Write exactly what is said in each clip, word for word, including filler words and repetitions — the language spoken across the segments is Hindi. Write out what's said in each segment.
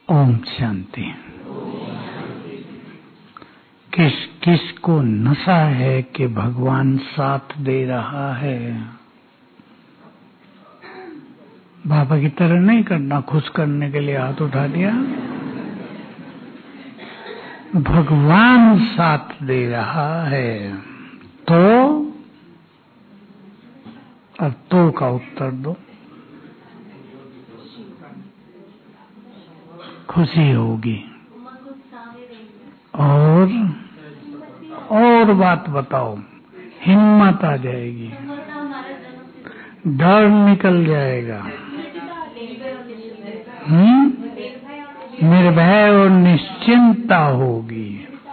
ओम शांति। किस किस को नशा है कि भगवान साथ दे रहा है। बाबा की तरह नहीं करना, खुश करने के लिए हाथ उठा दिया। भगवान साथ दे रहा है तो अब तो का उत्तर दो। खुशी होगी और और बात बताओ, हिम्मत आ जाएगी, डर निकल जाएगा, हम्म निर्भय और निश्चिंता होगी,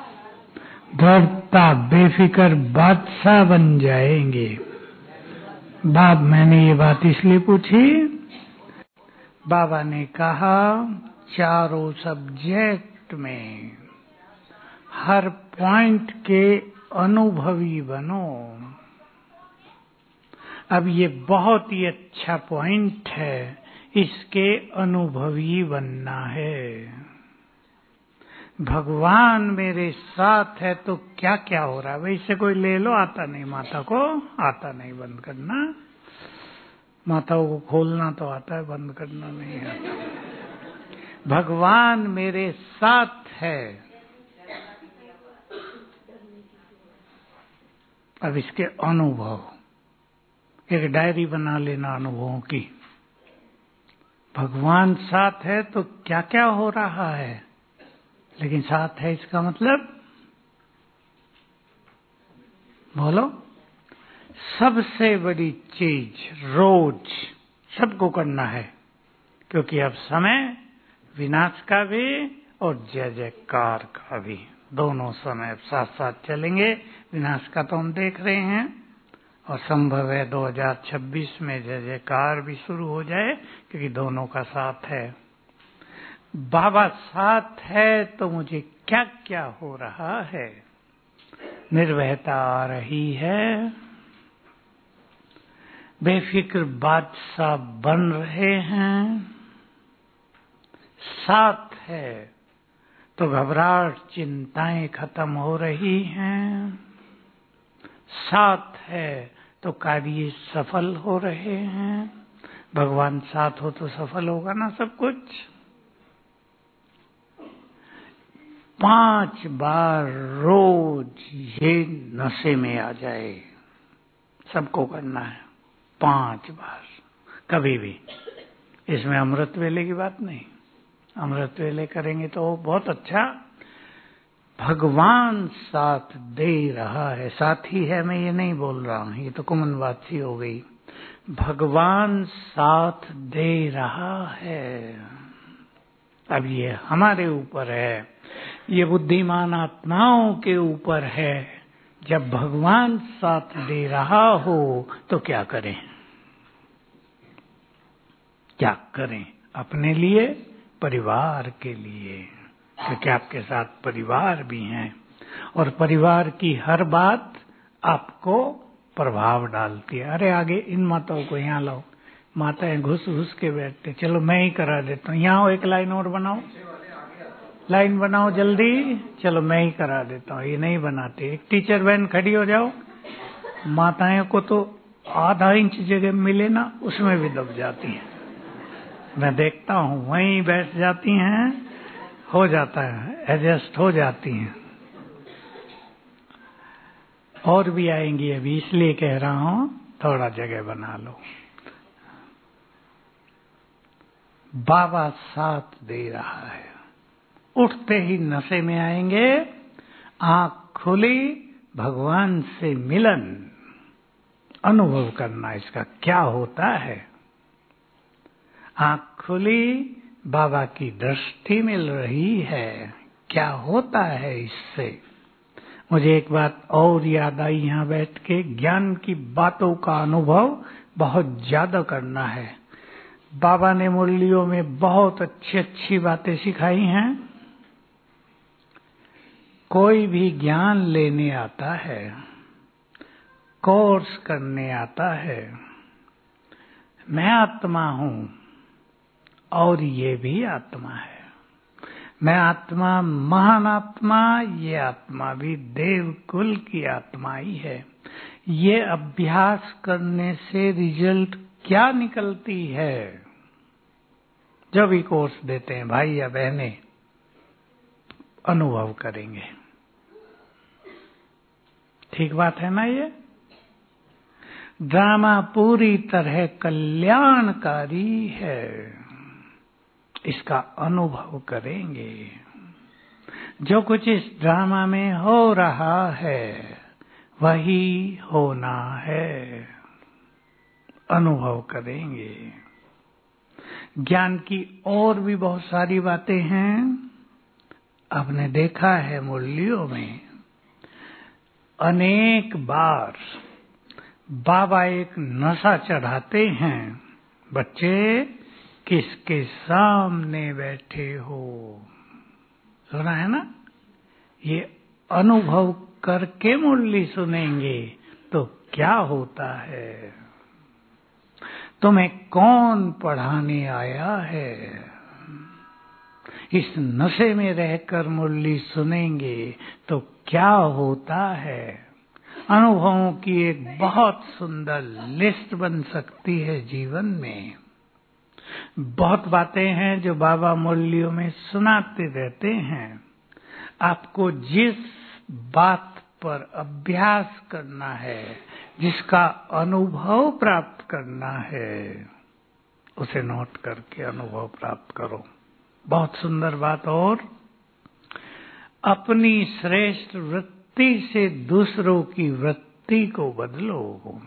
डरता बेफिक्र बादशाह बन जाएंगे। बाप मैंने ये बात इसलिए पूछी, बाबा ने कहा चारों सब्जेक्ट में हर पॉइंट के अनुभवी बनो। अब ये बहुत ही अच्छा पॉइंट है, इसके अनुभवी बनना है। भगवान मेरे साथ है तो क्या क्या हो रहा है। वैसे कोई ले लो, आता नहीं माता को, आता नहीं बंद करना। माताओं को खोलना तो आता है, बंद करना नहीं आता। भगवान मेरे साथ है। अब इसके अनुभव, एक डायरी बना लेना अनुभवों की। भगवान साथ है तो क्या क्या हो रहा है, लेकिन साथ है इसका मतलब बोलो। सबसे बड़ी चीज रोज सबको करना है, क्योंकि अब समय विनाश का भी और जय जयकार का भी, दोनों समय साथ साथ चलेंगे। विनाश का तो हम देख रहे हैं और संभव है दो हज़ार छब्बीस में जय जयकार भी शुरू हो जाए, क्योंकि दोनों का साथ है। बाबा साथ है तो मुझे क्या क्या हो रहा है। निर्भयता आ रही है, बेफिक्र बादशाह बन रहे हैं। साथ है तो घबराहट चिंताएं खत्म हो रही हैं। साथ है तो कार्य सफल हो रहे हैं। भगवान साथ हो तो सफल होगा ना सब कुछ। पांच बार रोज ये नशे में आ जाए, सबको करना है पांच बार, कभी भी। इसमें अमृत वेले की बात नहीं, अमृत वेले करेंगे तो बहुत अच्छा। भगवान साथ दे रहा है, साथी है मैं ये नहीं बोल रहा हूं, ये तो कॉमन बात सी हो गई। भगवान साथ दे रहा है। अब ये हमारे ऊपर है, ये बुद्धिमान आत्माओं के ऊपर है। जब भगवान साथ दे रहा हो तो क्या करें, क्या करें अपने लिए, परिवार के लिए, क्योंकि आपके साथ परिवार भी हैं और परिवार की हर बात आपको प्रभाव डालती है। अरे आगे इन माताओं को यहाँ लाओ, माताएं घुस घुस के बैठते, चलो मैं ही करा देता हूँ। यहाँ एक लाइन और बनाओ, लाइन बनाओ जल्दी, चलो मैं ही करा देता हूँ। ये नहीं बनाते। एक टीचर बहन खड़ी हो जाओ, माताएं को तो आधा इंच जगह मिले ना उसमें भी दब जाती हैं। मैं देखता हूँ वहीं बैठ जाती हैं, हो जाता है, एडजस्ट हो जाती हैं। और भी आएंगी अभी, इसलिए कह रहा हूँ थोड़ा जगह बना लो। बाबा साथ दे रहा है। उठते ही नशे में आएंगे, आंख खुली, भगवान से मिलन, अनुभव करना इसका क्या होता है। आंख खुली, बाबा की दृष्टि मिल रही है, क्या होता है इससे। मुझे एक बात और याद आई, यहाँ बैठ के ज्ञान की बातों का अनुभव बहुत ज्यादा करना है। बाबा ने मुरलियों में बहुत अच्छी अच्छी बातें सिखाई हैं। कोई भी ज्ञान लेने आता है, कोर्स करने आता है, मैं आत्मा हूं और ये भी आत्मा है, मैं आत्मा, महान आत्मा, ये आत्मा भी देव कुल की आत्मा ही है। ये अभ्यास करने से रिजल्ट क्या निकलती है? जब भी कोर्स देते हैं भाई या बहनें, अनुभव करेंगे। ठीक बात है ना? ये ड्रामा पूरी तरह कल्याणकारी है, इसका अनुभव करेंगे। जो कुछ इस ड्रामा में हो रहा है वही होना है, अनुभव करेंगे। ज्ञान की और भी बहुत सारी बातें हैं। आपने देखा है मुरलियों में अनेक बार बाबा एक नशा चढ़ाते हैं, बच्चे किसके सामने बैठे हो। सुना है ना? ये अनुभव करके मुरली सुनेंगे तो क्या होता है। तुम्हें कौन पढ़ाने आया है? इस नशे में रहकर मुरली सुनेंगे तो क्या होता है। अनुभवों की एक बहुत सुंदर लिस्ट बन सकती है जीवन में। बहुत बातें हैं जो बाबा मुरलियों में सुनाते रहते हैं। आपको जिस बात पर अभ्यास करना है, जिसका अनुभव प्राप्त करना है, उसे नोट करके अनुभव प्राप्त करो। बहुत सुंदर बात। और अपनी श्रेष्ठ वृत्ति से दूसरों की वृत्ति को बदलो।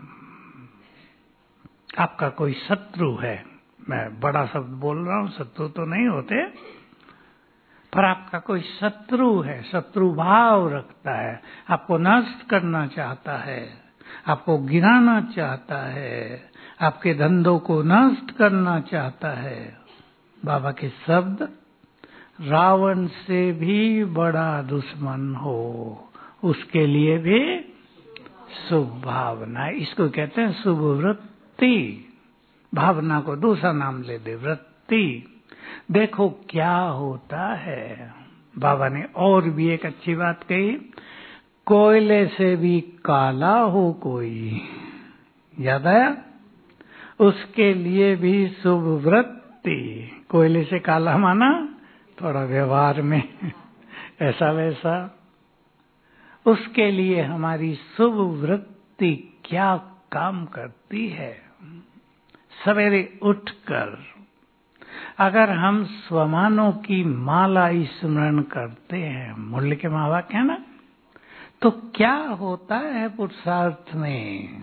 आपका कोई शत्रु है, मैं बड़ा शब्द बोल रहा हूं, शत्रु तो नहीं होते, पर आपका कोई शत्रु है, शत्रु भाव रखता है, आपको नष्ट करना चाहता है, आपको गिराना चाहता है, आपके धंधों को नष्ट करना चाहता है। बाबा के शब्द, रावण से भी बड़ा दुश्मन हो उसके लिए भी शुभ भावना। इसको कहते हैं शुभ वृत्ति। भावना को दूसरा नाम ले दे, वृत्ति। देखो क्या होता है। बाबा ने और भी एक अच्छी बात कही, कोयले से भी काला हो कोई, याद आया? उसके लिए भी शुभ वृत्ति। कोयले से काला माना थोड़ा व्यवहार में ऐसा वैसा। उसके लिए हमारी शुभ वृत्ति क्या काम करती है। सवेरे उठकर अगर हम स्वमानों की माला स्मरण करते हैं, मुरली के महावाक्य है ना, तो क्या होता है पुरुषार्थ में।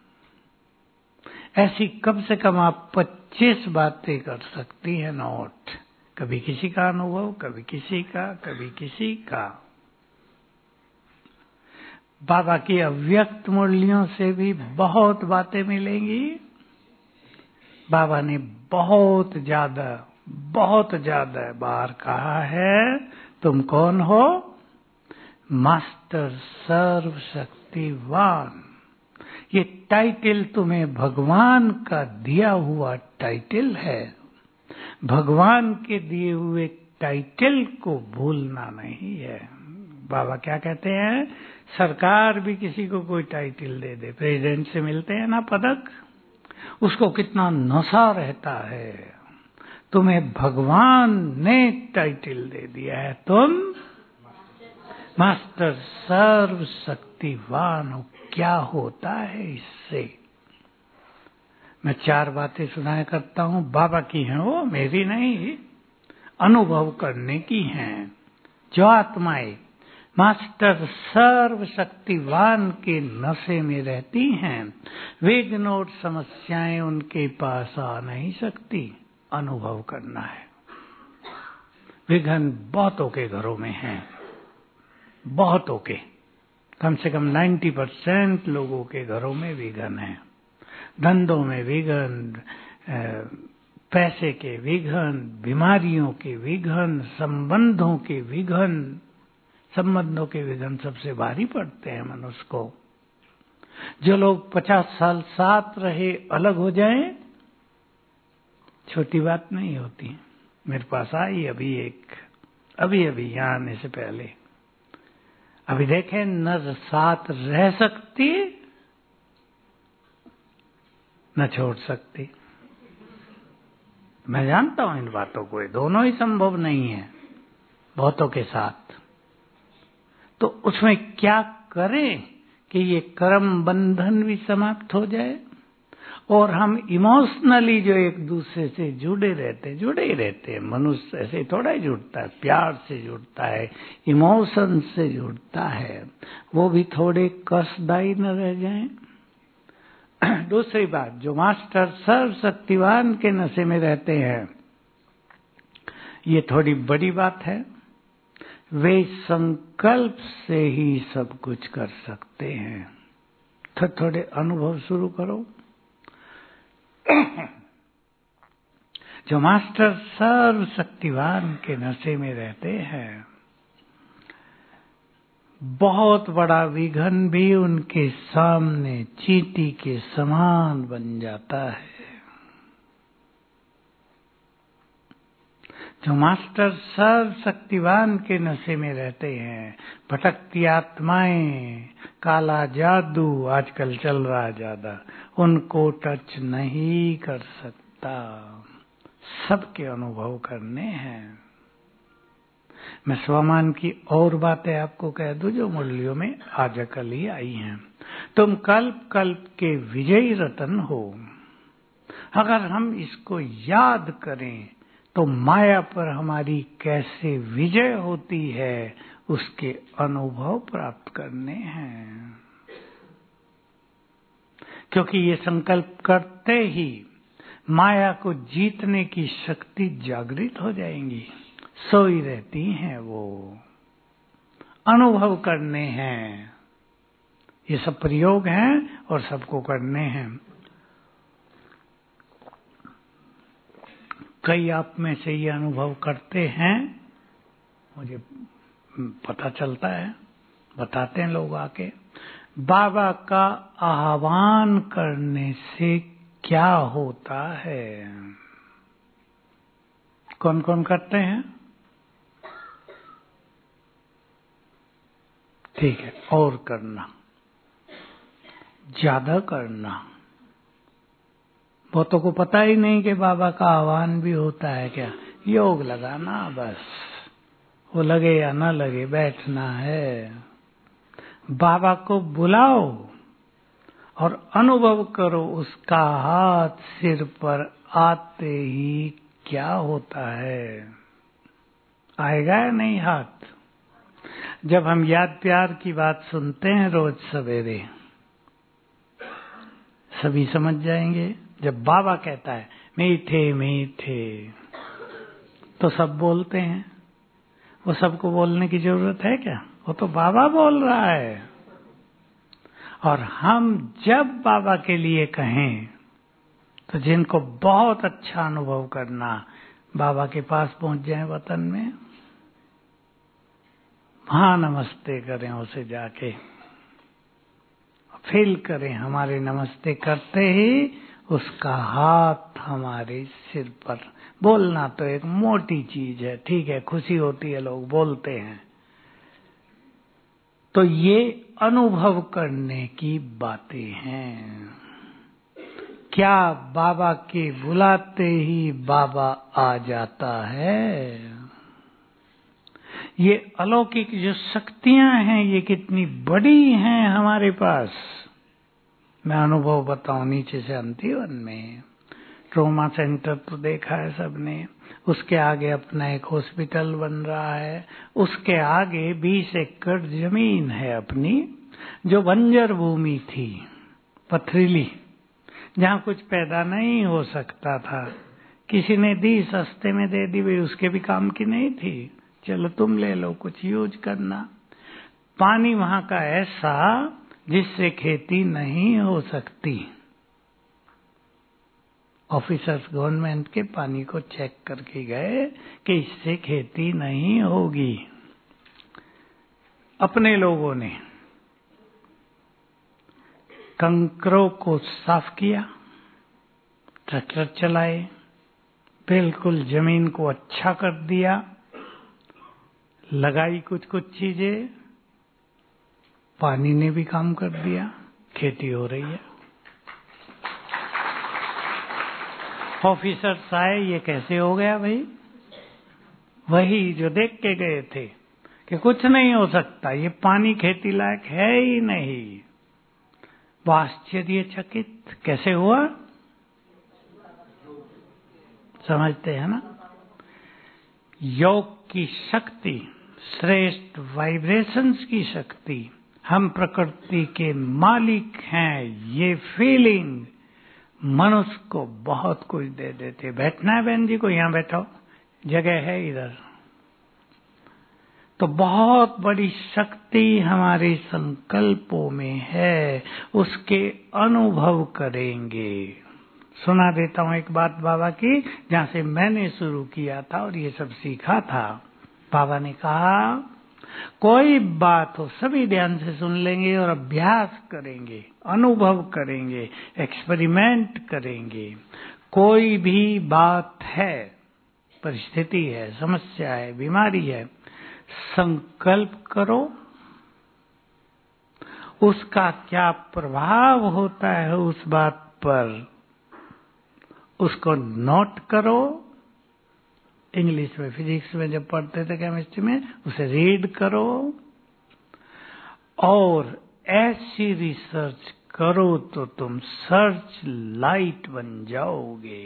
ऐसी कम से कम आप पच्चीस बातें कर सकती हैं नोट। कभी किसी का अनुभव, कभी किसी का, कभी किसी का। बाबा की अव्यक्त मुरलियों से भी बहुत बातें मिलेंगी। बाबा ने बहुत ज्यादा बहुत ज्यादा बार कहा है, तुम कौन हो? मास्टर सर्वशक्तिवान। ये टाइटल तुम्हें भगवान का दिया हुआ टाइटल है। भगवान के दिए हुए टाइटल को भूलना नहीं है। बाबा क्या कहते हैं? सरकार भी किसी को कोई टाइटल दे दे, प्रेसिडेंट से मिलते हैं ना पदक, उसको कितना नशा रहता है। तुम्हें भगवान ने टाइटल दे दिया है, तुम मास्टर सर्वशक्तिवान हो। क्या होता है इससे? मैं चार बातें सुनाया करता हूं, बाबा की हैं वो, मेरी नहीं, अनुभव करने की हैं। जो आत्माएं मास्टर सर्वशक्तिवान के नशे में रहती हैं, विघ्न और समस्याएं उनके पास आ नहीं सकती। अनुभव करना है। विघ्न बहुतों के घरों में हैं, बहुतों के, कम से कम नब्बे परसेंट लोगों के घरों में विघ्न है। धंधों में विघ्न, पैसे के विघ्न, बीमारियों के विघ्न, संबंधों के विघ्न। संबंधों के विघ्न सबसे भारी पड़ते हैं मनुष्य को। जो लोग पचास साल साथ रहे अलग हो जाएं, छोटी बात नहीं होती। मेरे पास आई अभी एक अभी अभी यहाँ आने से पहले। अभी देखें, न साथ रह सकती न छोड़ सकती। मैं जानता हूं इन बातों को, दोनों ही संभव नहीं है बहुतों के साथ। तो उसमें क्या करें कि ये कर्म बंधन भी समाप्त हो जाए और हम इमोशनली जो एक दूसरे से जुड़े रहते जुड़े ही रहते हैं। मनुष्य ऐसे थोड़ा ही जुड़ता है, प्यार से जुड़ता है, इमोशन से जुड़ता है, वो भी थोड़े कष्टदायी न रह जाएं। दूसरी बात, जो मास्टर सर्वशक्तिवान के नशे में रहते हैं, ये थोड़ी बड़ी बात है। वे संकल्प से ही सब कुछ कर सकते हैं। तो थोड़े अनुभव शुरू करो। जो मास्टर सर्वशक्तिवान के नशे में रहते हैं, बहुत बड़ा विघन भी उनके सामने चींटी के समान बन जाता है। जो मास्टर सर्वशक्तिवान के नशे में रहते हैं, भटकती आत्माएं, काला जादू आजकल चल रहा है ज्यादा, उनको टच नहीं कर सकता। सबके अनुभव करने हैं। मैं स्वमान की और बातें आपको कह दूं जो मुरलियों में आज कल ही आई हैं। तुम कल्प कल्प के विजयी रतन हो। अगर हम इसको याद करें तो माया पर हमारी कैसे विजय होती है उसके अनुभव प्राप्त करने हैं। क्योंकि ये संकल्प करते ही माया को जीतने की शक्ति जागृत हो जाएंगी। सोई रहती हैं वो, अनुभव करने हैं। ये सब प्रयोग हैं और सबको करने हैं। कई आप में से ये अनुभव करते हैं, मुझे पता चलता है, बताते हैं लोग आके। बाबा का आह्वान करने से क्या होता है? कौन कौन करते हैं? ठीक है, और करना, ज्यादा करना। बहुतों को पता ही नहीं कि बाबा का आह्वान भी होता है। क्या योग लगाना, बस वो लगे या ना लगे, बैठना है। बाबा को बुलाओ और अनुभव करो उसका हाथ सिर पर आते ही क्या होता है। आएगा या नहीं हाथ? जब हम याद प्यार की बात सुनते हैं रोज सवेरे, सभी समझ जाएंगे। जब बाबा कहता है मीठे मीठे, तो सब बोलते हैं। वो सबको बोलने की जरूरत है क्या? वो तो बाबा बोल रहा है। और हम जब बाबा के लिए कहें तो जिनको बहुत अच्छा अनुभव करना, बाबा के पास पहुंच जाए वतन में, वहां नमस्ते करें उसे जाके, फील करें हमारे नमस्ते करते ही उसका हाथ हमारे सिर पर। बोलना तो एक मोटी चीज है, ठीक है, खुशी होती है लोग बोलते हैं, तो ये अनुभव करने की बातें हैं। क्या बाबा के बुलाते ही बाबा आ जाता है? ये अलौकिक जो शक्तियां हैं, ये कितनी बड़ी हैं हमारे पास। मैं अनुभव बताऊं, नीचे से अंतिवन में ट्रोमा सेंटर तो देखा है सबने, उसके आगे अपना एक हॉस्पिटल बन रहा है, उसके आगे बीस एकड़ जमीन है अपनी, जो बंजर भूमि थी, पथरीली, जहाँ कुछ पैदा नहीं हो सकता था। किसी ने दी, सस्ते में दे दी, भाई उसके भी काम की नहीं थी, चलो तुम ले लो, कुछ यूज करना। पानी वहां का ऐसा जिससे खेती नहीं हो सकती। ऑफिसर्स गवर्नमेंट के पानी को चेक करके गए कि इससे खेती नहीं होगी। अपने लोगों ने कंकरों को साफ किया, ट्रैक्टर चलाए, बिल्कुल जमीन को अच्छा कर दिया, लगाई कुछ कुछ चीजें, पानी ने भी काम कर दिया, खेती हो रही है। ऑफिसर्स आए, ये कैसे हो गया भाई? वही जो देख के गए थे कि कुछ नहीं हो सकता, ये पानी खेती लायक है ही नहीं। वो आश्चर्यचकित कैसे हुआ? समझते हैं ना? योग की शक्ति, श्रेष्ठ वाइब्रेशंस की शक्ति, हम प्रकृति के मालिक हैं, ये फीलिंग मनुष्य को बहुत कुछ दे देते। बैठना है बहन जी को, यहां बैठो, जगह है इधर। तो बहुत बड़ी शक्ति हमारे संकल्पों में है, उसके अनुभव करेंगे। सुना देता हूं एक बात बाबा की, जहां से मैंने शुरू किया था और ये सब सीखा था। बाबा ने कहा कोई बात हो सभी ध्यान से सुन लेंगे और अभ्यास करेंगे, अनुभव करेंगे, एक्सपेरिमेंट करेंगे। कोई भी बात है, परिस्थिति है, समस्या है, बीमारी है, संकल्प करो, उसका क्या प्रभाव होता है उस बात पर, उसको नोट करो। इंग्लिश में, फिजिक्स में जब पढ़ते थे, केमिस्ट्री में, उसे रीड करो और ऐसी रिसर्च करो तो तुम सर्च लाइट बन जाओगे।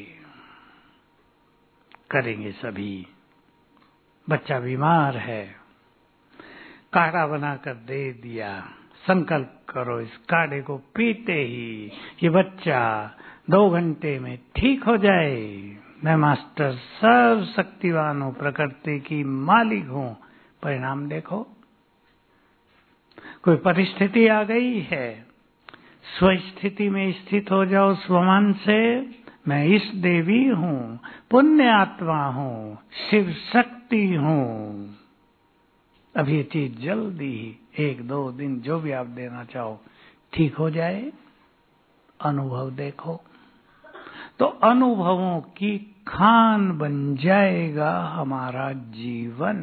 करेंगे सभी। बच्चा बीमार है, काढ़ा बनाकर दे दिया, संकल्प करो इस काढ़े को पीते ही ये बच्चा दो घंटे में ठीक हो जाए। मैं मास्टर सर्व शक्तिवान हूं, प्रकृति की मालिक हूं। परिणाम देखो। कोई परिस्थिति आ गई है, स्वस्थिति में स्थित हो जाओ स्वमान से, मैं इस देवी हूं, पुण्य आत्मा हूं, शिव शक्ति हूं। अब ये चीज जल्दी ही एक दो दिन जो भी आप देना चाहो ठीक हो जाए। अनुभव देखो तो अनुभवों की खान बन जाएगा हमारा जीवन।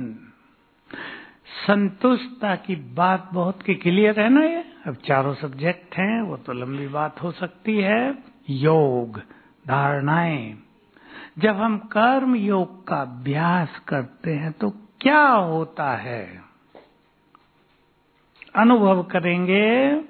संतुष्टता की बात बहुत की क्लियर है ना? ये अब चारों सब्जेक्ट हैं, वो तो लंबी बात हो सकती है। योग, धारणाएं। जब हम कर्म योग का अभ्यास करते हैं तो क्या होता है, अनुभव करेंगे।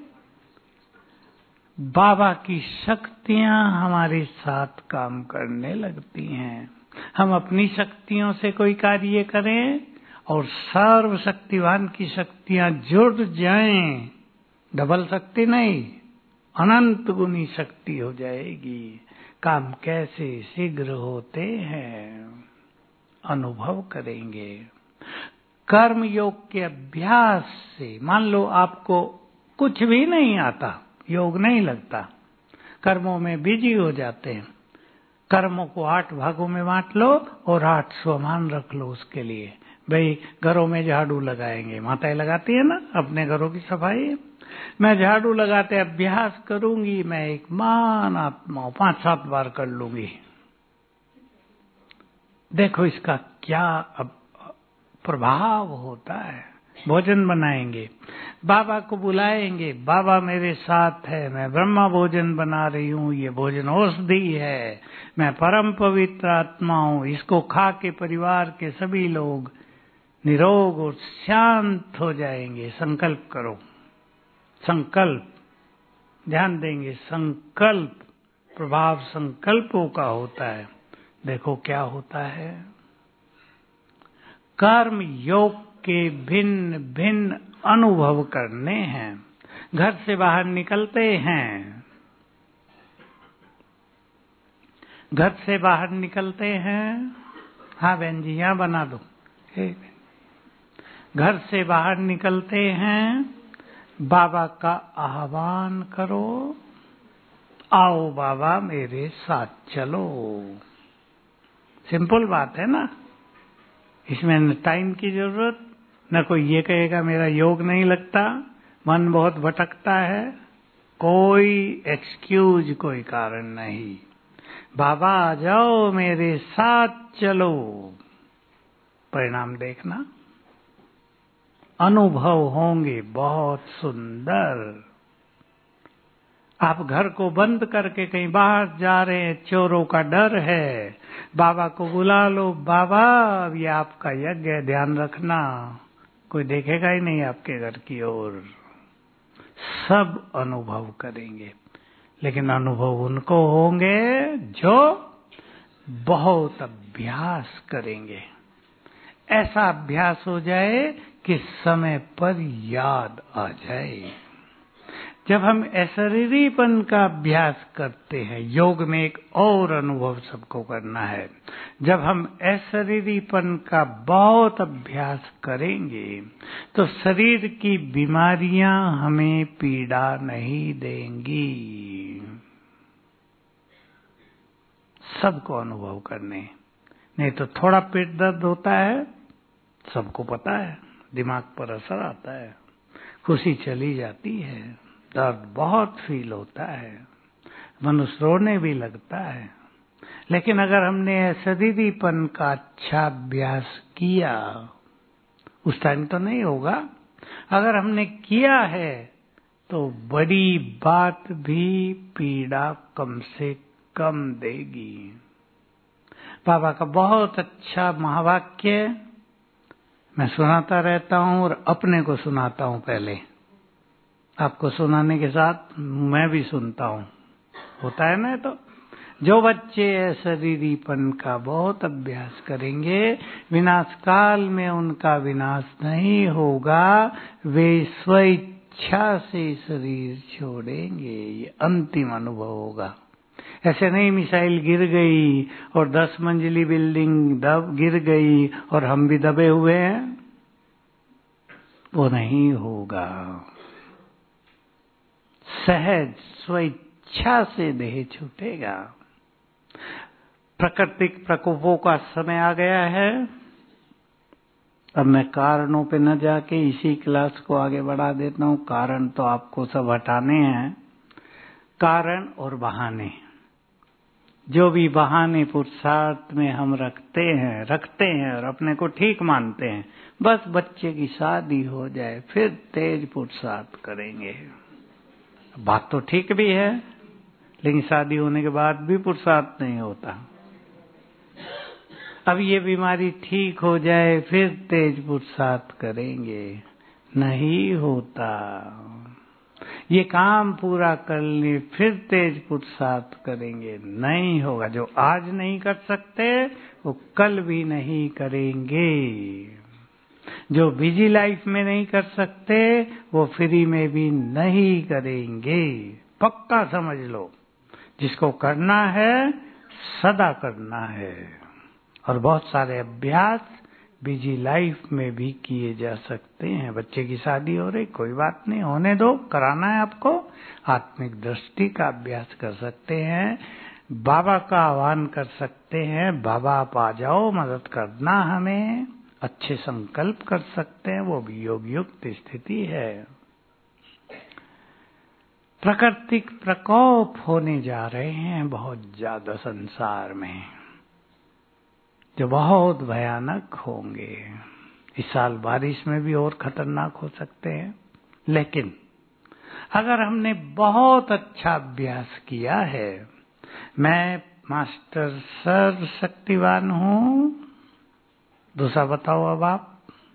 बाबा की शक्तियां हमारे साथ काम करने लगती हैं। हम अपनी शक्तियों से कोई कार्य करें और सर्व शक्तिवान की शक्तियां जुड़ जाएं, डबल शक्ति नहीं, अनंत गुनी शक्ति हो जाएगी। काम कैसे शीघ्र होते हैं, अनुभव करेंगे। कर्म योग के अभ्यास से, मान लो आपको कुछ भी नहीं आता, योग नहीं लगता, कर्मों में बिजी हो जाते हैं, कर्मों को आठ भागों में बांट लो और आठ स्वमान रख लो उसके लिए। भाई घरों में झाड़ू लगाएंगे, माताएं लगाती है ना अपने घरों की सफाई। मैं झाड़ू लगाते अभ्यास करूंगी, मैं एक मान आत्मा हूं, पांच सात बार कर लूंगी। देखो इसका क्या अब प्रभाव होता है। भोजन बनाएंगे, बाबा को बुलाएंगे, बाबा मेरे साथ है, मैं ब्रह्मा भोजन बना रही हूँ, ये भोजन औषधि है, मैं परम पवित्र आत्मा हूँ, इसको खा के परिवार के सभी लोग निरोग और शांत हो जाएंगे। संकल्प करो, संकल्प ध्यान देंगे। संकल्प, प्रभाव संकल्पों का होता है। देखो क्या होता है। कर्म योग के भिन्न भिन्न अनुभव करने हैं। घर से बाहर निकलते हैं, घर से बाहर निकलते हैं। हाँ बहन जी यहाँ बना दो। घर से बाहर निकलते हैं, बाबा का आह्वान करो, आओ बाबा मेरे साथ चलो। सिंपल बात है ना, इसमें न टाइम की जरूरत, न कोई ये कहेगा मेरा योग नहीं लगता, मन बहुत भटकता है, कोई एक्सक्यूज, कोई कारण नहीं। बाबा आ जाओ मेरे साथ चलो, परिणाम देखना। अनुभव होंगे बहुत सुंदर। आप घर को बंद करके कहीं बाहर जा रहे हैं, चोरों का डर है, बाबा को बुला लो, बाबा अब ये आपका यज्ञ है, ध्यान रखना, कोई देखेगा ही नहीं आपके घर की ओर। सब अनुभव करेंगे, लेकिन अनुभव उनको होंगे जो बहुत अभ्यास करेंगे। ऐसा अभ्यास हो जाए कि समय पर याद आ जाए। जब हम अशरीरीपन का अभ्यास करते हैं, योग में एक और अनुभव सबको करना है, जब हम अशरीरीपन का बहुत अभ्यास करेंगे तो शरीर की बीमारियां हमें पीड़ा नहीं देंगी। सबको अनुभव करने, नहीं तो थोड़ा पेट दर्द होता है, सबको पता है, दिमाग पर असर आता है, खुशी चली जाती है, दर्द बहुत फील होता है, मनुष्य रोने भी लगता है। लेकिन अगर हमने अशरीरीपन का अच्छा अभ्यास किया, उस टाइम तो नहीं होगा, अगर हमने किया है तो बड़ी बात भी पीड़ा कम से कम देगी। बाबा का बहुत अच्छा महावाक्य मैं सुनाता रहता हूं और अपने को सुनाता हूं। पहले आपको सुनाने के साथ मैं भी सुनता हूं, होता है ना। तो जो बच्चे अशरीरीपन का बहुत अभ्यास करेंगे, विनाश काल में उनका विनाश नहीं होगा, वे स्वेच्छा से शरीर छोड़ेंगे। ये अंतिम अनुभव होगा। ऐसे नहीं मिसाइल गिर गई और दस मंजिली बिल्डिंग दब गिर गई और हम भी दबे हुए हैं, वो नहीं होगा। सहज स्वेच्छा से देह छूटेगा। प्राकृतिक प्रकोपों का समय आ गया है। अब मैं कारणों पे न जाके इसी क्लास को आगे बढ़ा देता हूं। कारण तो आपको सब हटाने हैं, कारण और बहाने। जो भी बहाने पुरुषार्थ में हम रखते हैं रखते हैं और अपने को ठीक मानते हैं, बस बच्चे की शादी हो जाए फिर तेज पुरुषार्थ करेंगे। बात तो ठीक भी है, लेकिन शादी होने के बाद भी पुरुषार्थ नहीं होता। अब ये बीमारी ठीक हो जाए फिर तेज पुरुषार्थ करेंगे, नहीं होता। ये काम पूरा कर ले फिर तेज पुरुषार्थ करेंगे, नहीं होगा। जो आज नहीं कर सकते वो कल भी नहीं करेंगे। जो बिजी लाइफ में नहीं कर सकते वो फ्री में भी नहीं करेंगे। पक्का समझ लो, जिसको करना है सदा करना है। और बहुत सारे अभ्यास बिजी लाइफ में भी किए जा सकते हैं। बच्चे की शादी हो रही, कोई बात नहीं, होने दो, कराना है आपको। आत्मिक दृष्टि का अभ्यास कर सकते हैं, बाबा का आह्वान कर सकते हैं, बाबा आप आ जाओ, मदद करना हमें, अच्छे संकल्प कर सकते हैं, वो भी योग युक्त स्थिति है। प्राकृतिक प्रकोप होने जा रहे हैं बहुत ज्यादा संसार में, जो बहुत भयानक होंगे। इस साल बारिश में भी और खतरनाक हो सकते हैं। लेकिन अगर हमने बहुत अच्छा अभ्यास किया है, मैं मास्टर सर्वशक्तिवान हूं, दूसरा बताओ अब आप,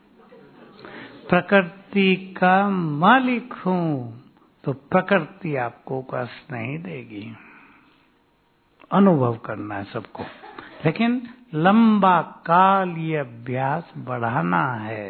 प्रकृति का मालिक हूं, तो प्रकृति आपको कष्ट नहीं देगी। अनुभव करना है सबको, लेकिन लंबा काल ये अभ्यास बढ़ाना है।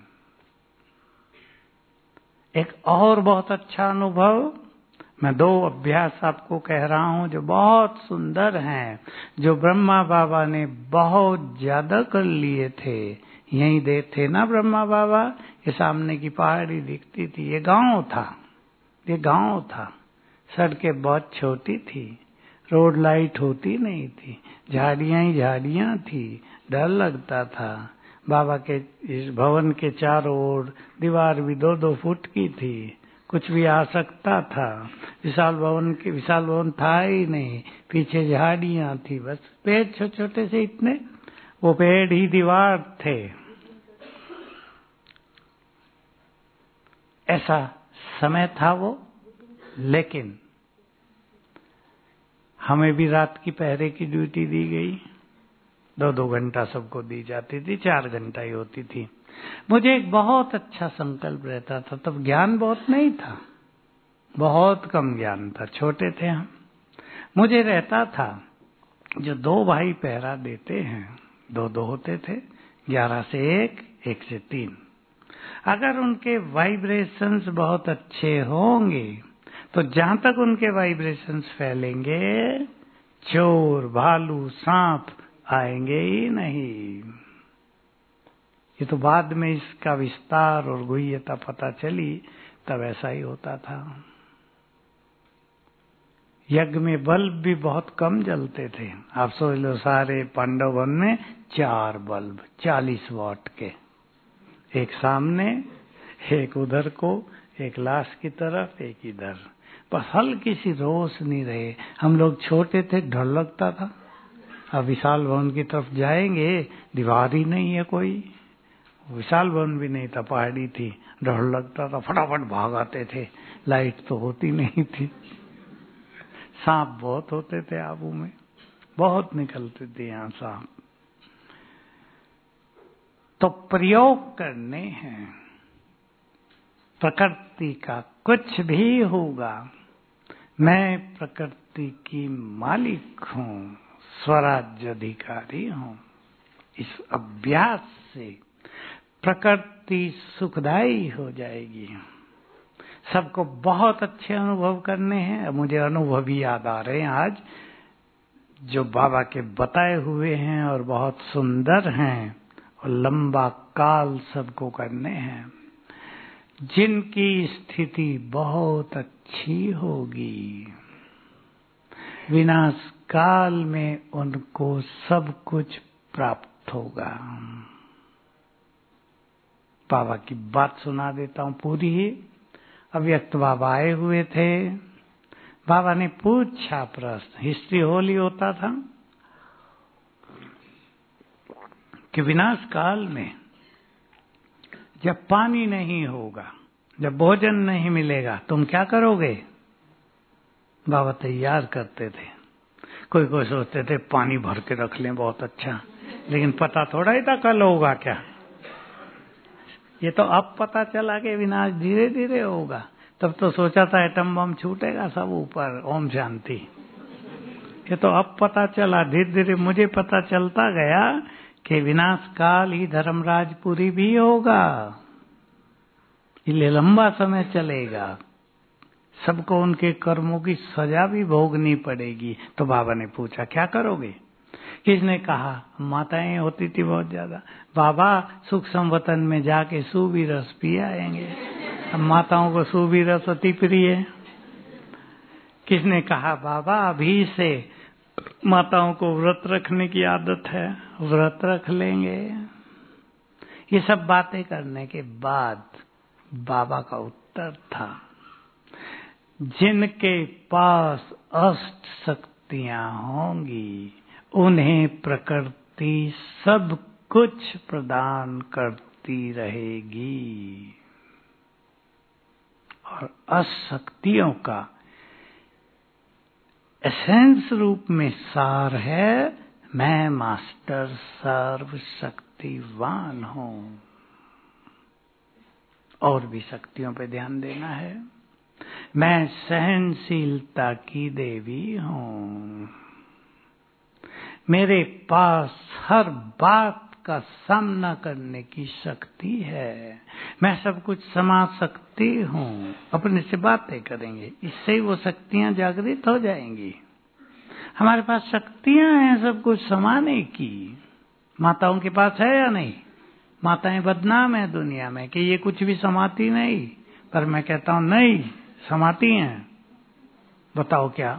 एक और बहुत अच्छा अनुभव, मैं दो अभ्यास आपको कह रहा हूं जो बहुत सुंदर हैं, जो ब्रह्मा बाबा ने बहुत ज्यादा कर लिए थे। यहीं दे थे ना ब्रह्मा बाबा, ये सामने की पहाड़ी दिखती थी, ये गांव था, ये गांव था। सड़कें बहुत छोटी थी, रोड लाइट होती नहीं थी, झाड़ियां ही झाड़ियां थी, डर लगता था। बाबा के इस भवन के चारों ओर दीवार भी दो दो फुट की थी, कुछ भी आ सकता था। विशाल भवन के विशाल भवन था ही नहीं, पीछे झाड़ियां थी, बस पेड़ छोटे छोटे से इतने, वो पेड़ ही दीवार थे। ऐसा समय था वो, लेकिन हमें भी रात की पहरे की ड्यूटी दी गई। दो दो घंटा सबको दी जाती थी, चार घंटा ही होती थी। मुझे एक बहुत अच्छा संकल्प रहता था, तब ज्ञान बहुत नहीं था, बहुत कम ज्ञान था, छोटे थे हम। मुझे रहता था जो दो भाई पहरा देते हैं, दो दो होते थे, ग्यारह से एक, एक से तीन, अगर उनके वाइब्रेशंस बहुत अच्छे होंगे तो जहां तक उनके वाइब्रेशंस फैलेंगे चोर, भालू, सांप आएंगे ही नहीं। ये तो बाद में इसका विस्तार और गुह्यता पता चली, तब ऐसा ही होता था। यज्ञ में बल्ब भी बहुत कम जलते थे। आप सोच लो, सारे पांडव वन में चार बल्ब चालीस वॉट के, एक सामने, एक उधर को, एक लाश की तरफ, एक इधर, बस हल्की सी रोशनी रहे। हम लोग छोटे थे, डर लगता था। अब विशाल भवन की तरफ जाएंगे, दीवार ही नहीं है कोई, विशाल भवन भी नहीं था, पहाड़ी थी, डर लगता था, फटाफट भाग आते थे, लाइट तो होती नहीं थी। सांप बहुत होते थे आबू में, बहुत निकलते थे यहाँ सांप। तो प्रयोग करने हैं, प्रकृति का कुछ भी होगा, मैं प्रकृति की मालिक हूँ, स्वराज्य अधिकारी हूँ। इस अभ्यास से प्रकृति सुखदायी हो जाएगी। सबको बहुत अच्छे अनुभव करने हैं। मुझे अनुभव भी याद आ रहे हैं आज, जो बाबा के बताए हुए हैं और बहुत सुंदर हैं, और लंबा काल सबको करने हैं। जिनकी स्थिति बहुत अच्छी होगी, विनाश काल में उनको सब कुछ प्राप्त होगा। बाबा की बात सुना देता हूं पूरी ही। अव्यक्त बाबा आए हुए थे, बाबा ने पूछा प्रश्न, हिस्ट्री होल ही होता था कि विनाश काल में जब पानी नहीं होगा, जब भोजन नहीं मिलेगा, तुम क्या करोगे? बाबा तैयार करते थे। कोई कोई सोचते थे पानी भर के रख लें, बहुत अच्छा, लेकिन पता थोड़ा ही था कल होगा क्या। ये तो अब पता चला कि विनाश धीरे धीरे होगा। तब तो सोचा था एटम बम छूटेगा सब ऊपर, ओम शांति। ये तो अब पता चला, धीरे धीरे मुझे पता चलता गया कि विनाश काल ही धर्मराजपुरी भी होगा। इसलिए लंबा समय चलेगा, सबको उनके कर्मों की सजा भी भोगनी पड़ेगी। तो बाबा ने पूछा क्या करोगे? किसने कहा, माताएं होती थी बहुत ज्यादा, बाबा सुख संवतन में जाके सूबी रस पी आएंगे। अब माताओं को सूबी रस अति प्रिय है। किसने कहा, बाबा अभी से माताओं को व्रत रखने की आदत है, व्रत रख लेंगे। ये सब बातें करने के बाद बाबा का उत्तर था, जिनके पास अष्ट शक्तियां होंगी उन्हें प्रकृति सब कुछ प्रदान करती रहेगी। और अष्ट शक्तियों का एसेंस रूप में सार है, मैं मास्टर सर्व शक्तिवान हूं। और भी शक्तियों पे ध्यान देना है। मैं सहनशीलता की देवी हूं। मेरे पास हर बात का सामना करने की शक्ति है। मैं सब कुछ समा सकती हूँ। अपने से बातें करेंगे, इससे ही वो शक्तियां जागृत हो जाएंगी। हमारे पास शक्तियां हैं सब कुछ समाने की। माताओं के पास है या नहीं? माताएं बदनाम है दुनिया में कि ये कुछ भी समाती नहीं, पर मैं कहता हूं नहीं, समाती हैं। बताओ क्या,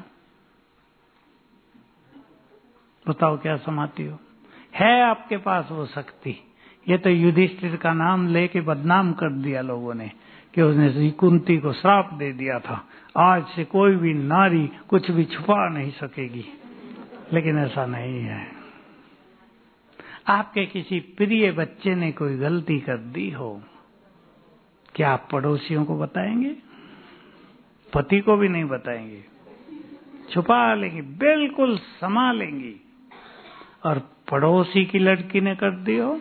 बताओ क्या समाती हो? है आपके पास वो शक्ति। ये तो युधिष्ठिर का नाम लेके बदनाम कर दिया लोगों ने कि उसने कुंती को श्राप दे दिया था, आज से कोई भी नारी कुछ भी छुपा नहीं सकेगी। लेकिन ऐसा नहीं है। आपके किसी प्रिय बच्चे ने कोई गलती कर दी हो, क्या आप पड़ोसियों को बताएंगे? पति को भी नहीं बताएंगे, छुपा लेंगी, बिल्कुल समा लेंगी। और पड़ोसी की लड़की ने कर दी हो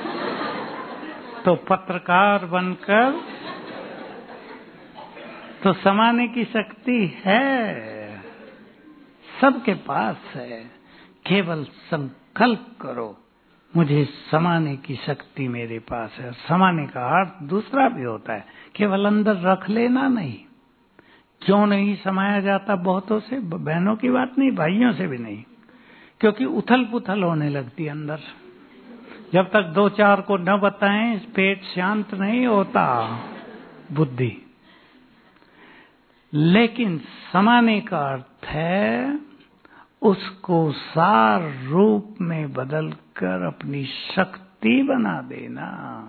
तो पत्रकार बनकर तो समाने की शक्ति है, सबके पास है। केवल संकल्प करो, मुझे समाने की शक्ति मेरे पास है। समाने का अर्थ दूसरा भी होता है, केवल अंदर रख लेना नहीं। क्यों नहीं समाया जाता बहुतों से? बहनों की बात नहीं, भाइयों से भी नहीं, क्योंकि उथल पुथल होने लगती अंदर। जब तक दो चार को न बताएं, पेट शांत नहीं होता, बुद्धि। लेकिन समाने का अर्थ है उसको सार रूप में बदलकर अपनी शक्ति बना देना।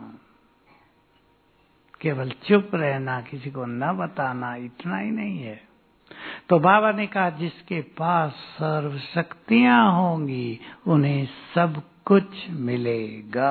केवल चुप रहना, किसी को न बताना, इतना ही नहीं है। तो बाबा ने कहा जिसके पास सर्व शक्तियां होंगी उन्हें सब कुछ मिलेगा।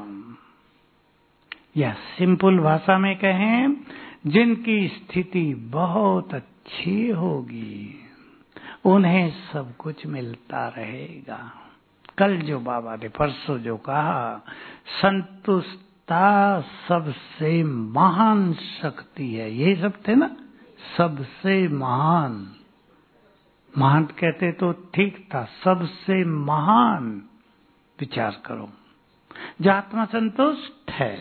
या सिंपल भाषा में कहें, जिनकी स्थिति बहुत अच्छी होगी उन्हें सब कुछ मिलता रहेगा। कल जो बाबा ने परसों जो कहा, संतुष्टता सबसे महान शक्ति है, ये सब थे ना, सबसे महान। महान कहते तो ठीक था, सबसे महान। विचार करो, जो आत्मा संतुष्ट है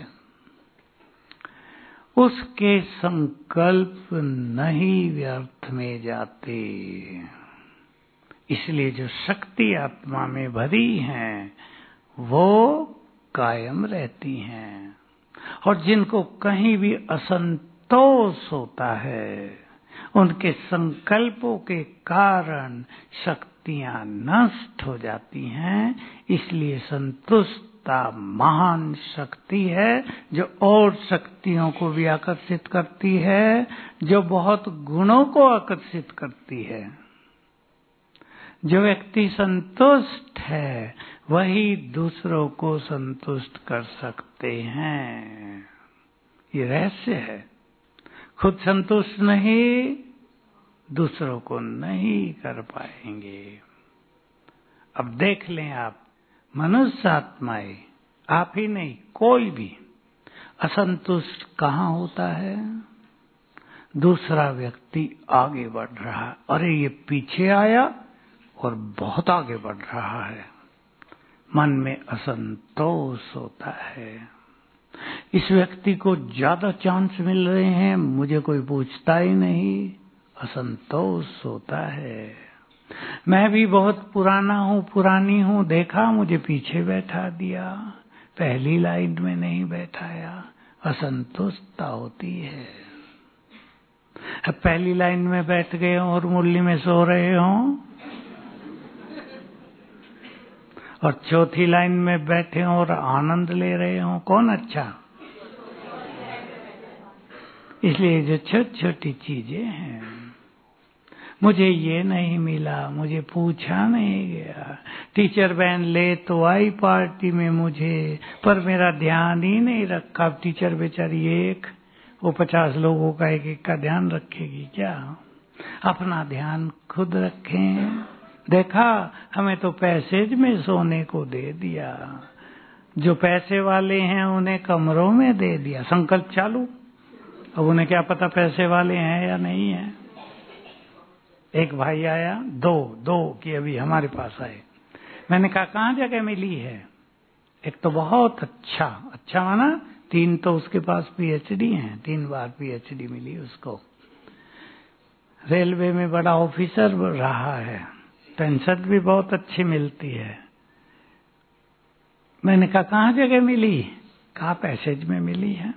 उसके संकल्प नहीं व्यर्थ में जाते। इसलिए जो शक्ति आत्मा में भरी है वो कायम रहती हैं। और जिनको कहीं भी असंतोष होता है, उनके संकल्पों के कारण शक्तियां नष्ट हो जाती हैं। इसलिए संतुष्टता महान शक्ति है, जो और शक्तियों को भी आकर्षित करती है, जो बहुत गुणों को आकर्षित करती है। जो व्यक्ति संतुष्ट है वही दूसरों को संतुष्ट कर सकते हैं। ये रहस्य है। खुद संतुष्ट नहीं, दूसरों को नहीं कर पाएंगे। अब देख लें आप, मनुष्य आत्माएं, आप ही नहीं कोई भी असंतुष्ट कहाँ होता है? दूसरा व्यक्ति आगे बढ़ रहा है, अरे ये पीछे आया और बहुत आगे बढ़ रहा है, मन में असंतोष होता है। इस व्यक्ति को ज्यादा चांस मिल रहे हैं, मुझे कोई पूछता ही नहीं, असंतोष होता है। मैं भी बहुत पुराना हूँ, पुरानी हूँ, देखा मुझे पीछे बैठा दिया, पहली लाइन में नहीं बैठाया, असंतुष्टता होती है। अब पहली लाइन में बैठ गए हो और मुरली में सो रहे हो, और चौथी लाइन में बैठे हो और आनंद ले रहे हो, कौन अच्छा? इसलिए जो छोटी छोटी चीजें हैं, मुझे ये नहीं मिला, मुझे पूछा नहीं गया, टीचर बहन ले तो आई पार्टी में मुझे, पर मेरा ध्यान ही नहीं रखा। टीचर बेचारी एक, वो पचास लोगों का एक एक का ध्यान रखेगी क्या? अपना ध्यान खुद रखें। देखा, हमें तो पैसेज में सोने को दे दिया, जो पैसे वाले हैं उन्हें कमरों में दे दिया। संकल्प चालू, अब उन्हें क्या पता पैसे वाले हैं या नहीं है। एक भाई आया, दो दो कि अभी हमारे पास आए। मैंने कहा कहाँ जगह मिली है? एक तो बहुत अच्छा, अच्छा माना तीन तो उसके पास पीएचडी हैं, तीन बार पीएचडी मिली उसको, रेलवे में बड़ा ऑफिसर रहा है, पेंशन भी बहुत अच्छी मिलती है। मैंने कहा कहाँ जगह मिली? कहा पैसेज में मिली है।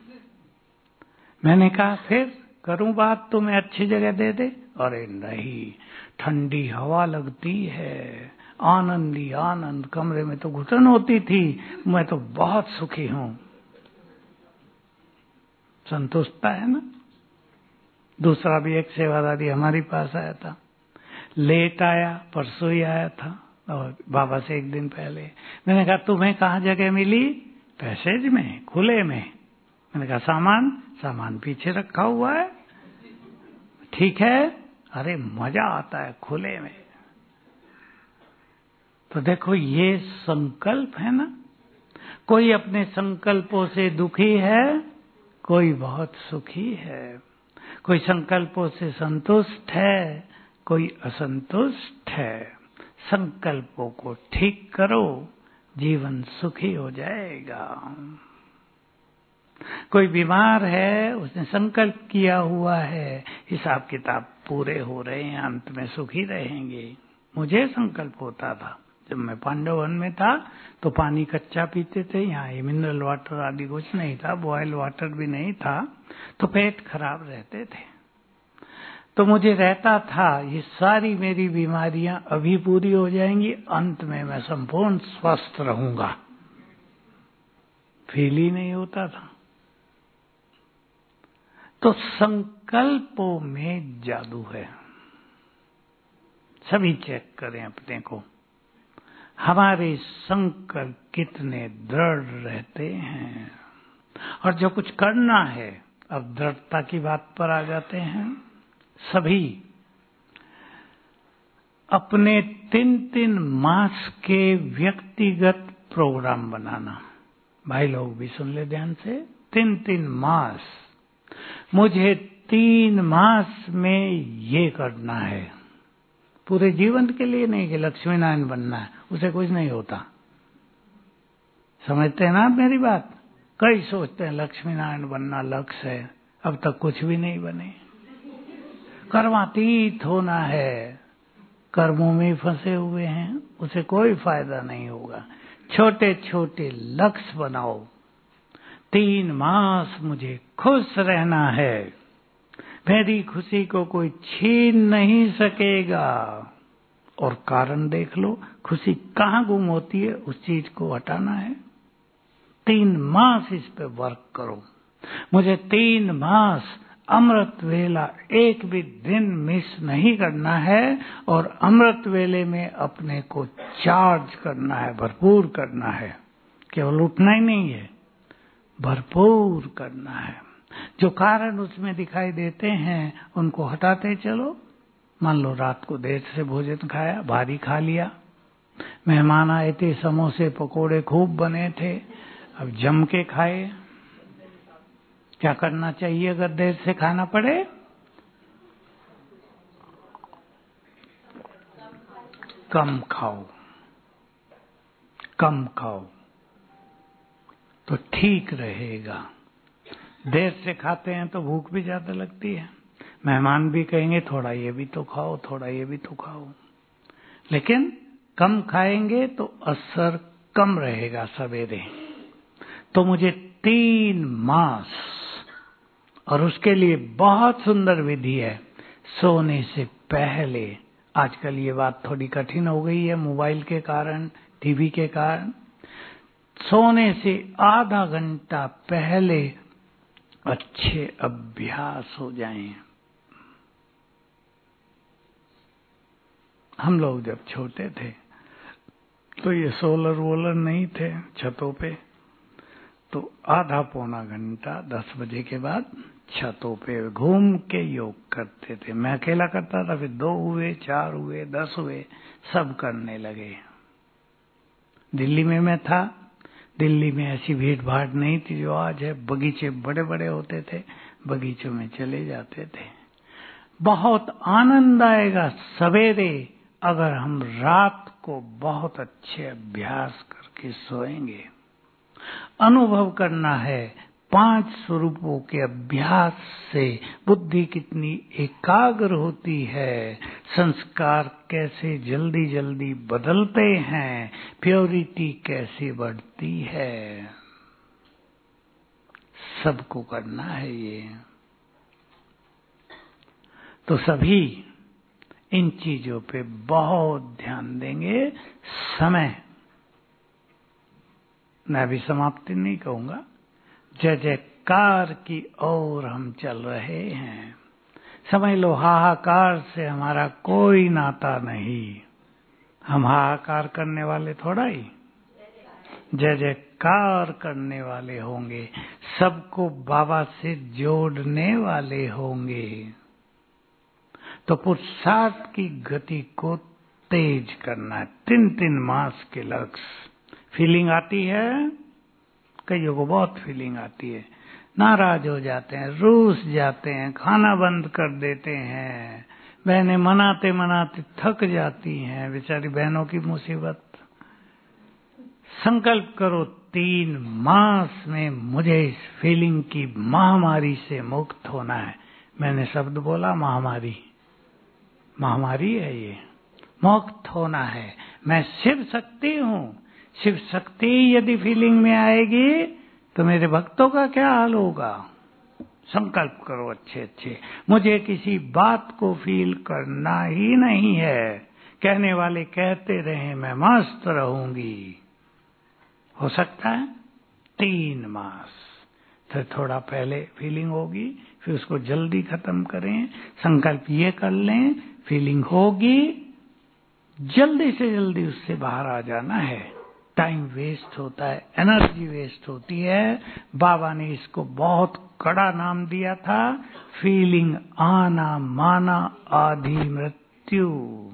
मैंने कहा फिर करूं बात, तुम्हें अच्छी जगह दे दे? अरे नहीं, ठंडी हवा लगती है, आनंद ही आनंद, कमरे में तो घुटन होती थी, मैं तो बहुत सुखी हूं। संतुष्टता है ना। दूसरा भी एक सेवादारी हमारे पास आया था, लेट आया, परसों ही आया था, और बाबा से एक दिन पहले। मैंने कहा तुम्हें कहाँ जगह मिली? पैसेज में, खुले में। मैंने कहा सामान सामान पीछे रखा हुआ है, ठीक है। अरे मजा आता है खुले में। तो देखो ये संकल्प है ना। कोई अपने संकल्पों से दुखी है, कोई बहुत सुखी है। कोई संकल्पों से संतुष्ट है, कोई असंतुष्ट है। संकल्पों को ठीक करो, जीवन सुखी हो जाएगा। कोई बीमार है, उसने संकल्प किया हुआ है, हिसाब किताब पूरे हो रहे हैं, अंत में सुखी रहेंगे। मुझे संकल्प होता था जब मैं पांडव वन में था तो पानी कच्चा पीते थे, यहाँ ये मिनरल वाटर आदि कुछ नहीं था, बॉयल वाटर भी नहीं था, तो पेट खराब रहते थे। तो मुझे रहता था ये सारी मेरी बीमारियां अभी पूरी हो जाएंगी, अंत में मैं संपूर्ण स्वस्थ रहूंगा। फील ही नहीं होता था। तो संकल्पों में जादू है। सभी चेक करें अपने को, हमारे संकल्प कितने दृढ़ रहते हैं। और जो कुछ करना है, अब दृढ़ता की बात पर आ जाते हैं। सभी अपने तीन तीन मास के व्यक्तिगत प्रोग्राम बनाना। भाई लोग भी सुन ले ध्यान से। तीन तीन मास, मुझे तीन मास में ये करना है। पूरे जीवन के लिए नहीं कि लक्ष्मी नारायण बनना है, उसे कुछ नहीं होता। समझते हैं ना आप मेरी बात? कई सोचते हैं लक्ष्मी नारायण बनना लक्ष्य है, अब तक कुछ भी नहीं बने। कर्मातीत होना है, कर्मों में फंसे हुए हैं, उसे कोई फायदा नहीं होगा। छोटे छोटे लक्ष्य बनाओ। तीन मास मुझे खुश रहना है, मेरी खुशी को कोई छीन नहीं सकेगा। और कारण देख लो, खुशी कहाँ गुम होती है, उस चीज को हटाना है। तीन मास इस पे वर्क करो। मुझे तीन मास अमृत वेला एक भी दिन मिस नहीं करना है, और अमृत वेले में अपने को चार्ज करना है, भरपूर करना है। केवल उठना ही नहीं है, भरपूर करना है। जो कारण उसमें दिखाई देते हैं उनको हटाते चलो। मान लो रात को देर से भोजन खाया, भारी खा लिया, मेहमान आए थे, समोसे पकोड़े खूब बने थे, अब जम के खाए। क्या करना चाहिए अगर देर से खाना पड़े? कम खाओ, कम खाओ तो ठीक रहेगा। देर से खाते हैं तो भूख भी ज्यादा लगती है, मेहमान भी कहेंगे थोड़ा ये भी तो खाओ, थोड़ा ये भी तो खाओ। लेकिन कम खाएंगे तो असर कम रहेगा सवेरे। तो मुझे तीन मास, और उसके लिए बहुत सुंदर विधि है। सोने से पहले, आजकल ये बात थोड़ी कठिन हो गई है मोबाइल के कारण, टीवी के कारण, सोने से आधा घंटा पहले अच्छे अभ्यास हो जाएं। हम लोग जब छोटे थे तो ये सोलर वोलर नहीं थे छतों पे, तो आधा पौना घंटा दस बजे के बाद छतों पे घूम के योग करते थे। मैं अकेला करता था, फिर दो हुए, चार हुए, दस हुए, सब करने लगे। दिल्ली में मैं था, दिल्ली में ऐसी भीड़ भाड़ नहीं थी जो आज है। बगीचे बड़े बड़े होते थे, बगीचों में चले जाते थे। बहुत आनंद आएगा सवेरे अगर हम रात को बहुत अच्छे अभ्यास करके सोएंगे। अनुभव करना है पांच स्वरूपों के अभ्यास से बुद्धि कितनी एकाग्र होती है, संस्कार कैसे जल्दी जल्दी बदलते हैं, प्योरिटी कैसे बढ़ती है। सबको करना है ये। तो सभी इन चीजों पे बहुत ध्यान देंगे। समय, मैं भी समाप्ति नहीं कहूंगा, जय जयकार की ओर हम चल रहे हैं। समझ लो हाहाकार से हमारा कोई नाता नहीं। हम हाहाकार करने वाले थोड़ा ही, जय जयकार करने वाले होंगे, सबको बाबा से जोड़ने वाले होंगे। तो पुरुषार्थ की गति को तेज करना है। तीन तीन मास के लक्ष्य। फीलिंग आती है, कईयों को बहुत फीलिंग आती है, नाराज हो जाते हैं, रूस जाते हैं, खाना बंद कर देते हैं, बहनें मनाते मनाते थक जाती हैं, बेचारी बहनों की मुसीबत। संकल्प करो तीन मास में मुझे इस फीलिंग की महामारी से मुक्त होना है। मैंने शब्द बोला महामारी, महामारी है ये, मुक्त होना है। मैं शिव शक्ति हूँ। शिव शक्ति यदि फीलिंग में आएगी तो मेरे भक्तों का क्या हाल होगा। संकल्प करो अच्छे अच्छे, मुझे किसी बात को फील करना ही नहीं है। कहने वाले कहते रहे, मैं मस्त रहूंगी। हो सकता है तीन मास, फिर थोड़ा पहले फीलिंग होगी, फिर उसको जल्दी खत्म करें। संकल्प ये कर लें, फीलिंग होगी, जल्दी से जल्दी उससे बाहर आ जाना है। टाइम वेस्ट होता है, एनर्जी वेस्ट होती है। बाबा ने इसको बहुत कड़ा नाम दिया था, फीलिंग आना माना आधी मृत्यु।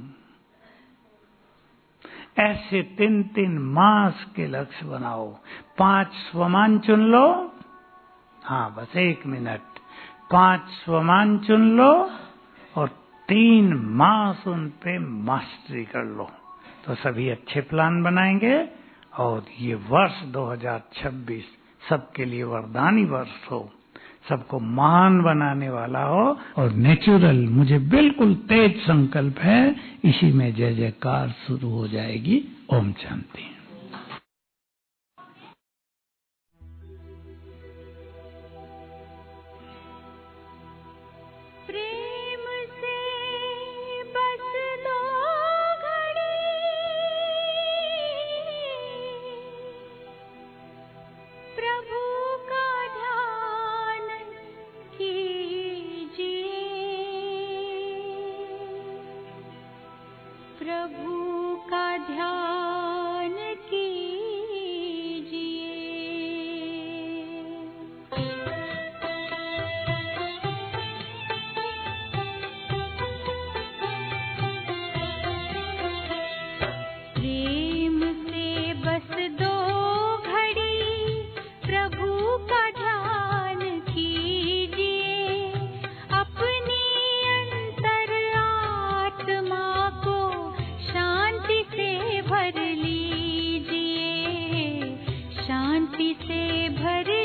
ऐसे तीन तीन मास के लक्ष्य बनाओ। पांच स्वमान चुन लो, हाँ बस एक मिनट, पांच स्वमान चुन लो और तीन मास उन पे मास्टरी कर लो, तो सभी अच्छे प्लान बनाएंगे। और ये वर्ष दो हज़ार छब्बीस सबके लिए वरदानी वर्ष हो, सबको महान बनाने वाला हो। और नेचुरल, मुझे बिल्कुल तेज संकल्प है, इसी में जय जयकार शुरू हो जाएगी। ओम शांति। भर